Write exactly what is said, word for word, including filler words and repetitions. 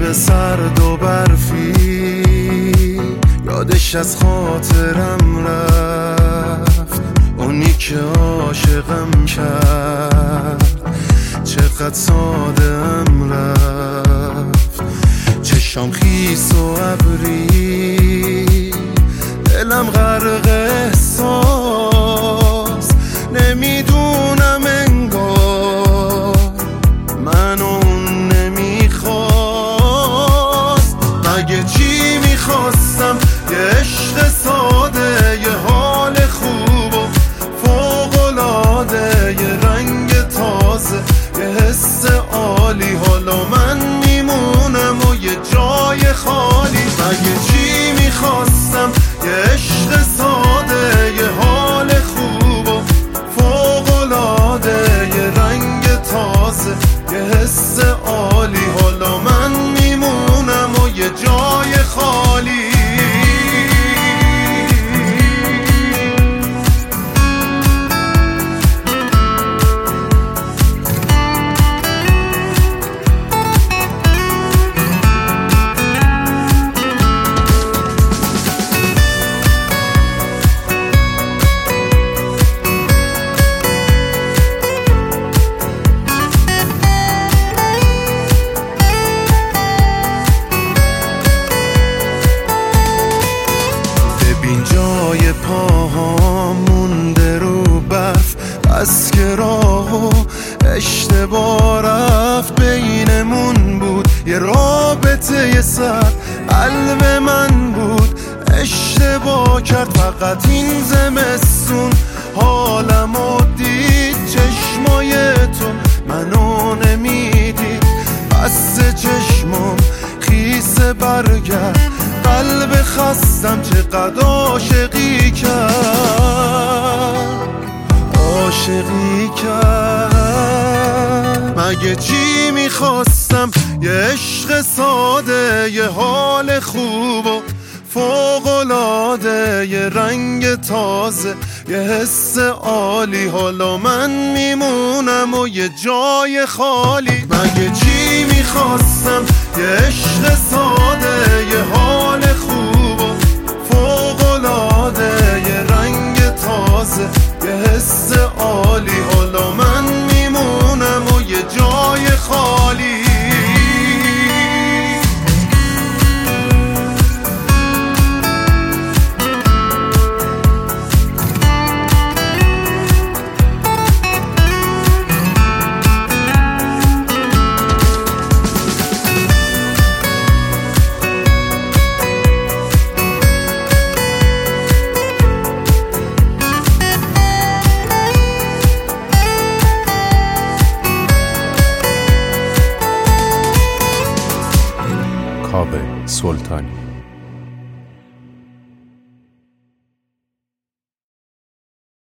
شب سرد و برفی یادش از خاطرم رفت، اونی که عاشقم کرد چقدر ساده‌ام رفت. چشام خیس و ابری، دلم غرق احساس، نمیدونم انگار منو اون نمیخواست. مگه چی میخواستم؟ یه عشق ساده، یه حال خوب و فوق‌العاده، یه رنگ تازه، یه حس عالی. حالا من میمونم و یه جای خالی. مگه چی میخواستم؟ یه عشق ساده، یه حال خوب و فوق‌العاده، یه رنگ تازه، یه حس عالی. حالا من میمونم و یه جای خالی. جای پاها مونده رو برف، بس که راه و اشتباه رفت. بینمون بود یه رابطه یه سر، قلب من بود اشتباه کرد. فقط این زمستون حالمو دید، چشمای تو منو نمیدید. بس چشمام خیس برگرد، قلب خستم چقدر عاشقی کرد، عاشقی کرد. مگه چی میخواستم؟ یه عشق ساده، یه حال خوب و فوق‌العاده، یه رنگ تازه، یه حس عالی. حالا من میمونم و یه جای خالی. مگه چی میخواستم؟ یه عشق ساده، یه حال خوب و فوق‌العاده، یه رنگ تازه، یه حس عالی. حالا من میمونم و یه جای خالی. کاوه سلطانی.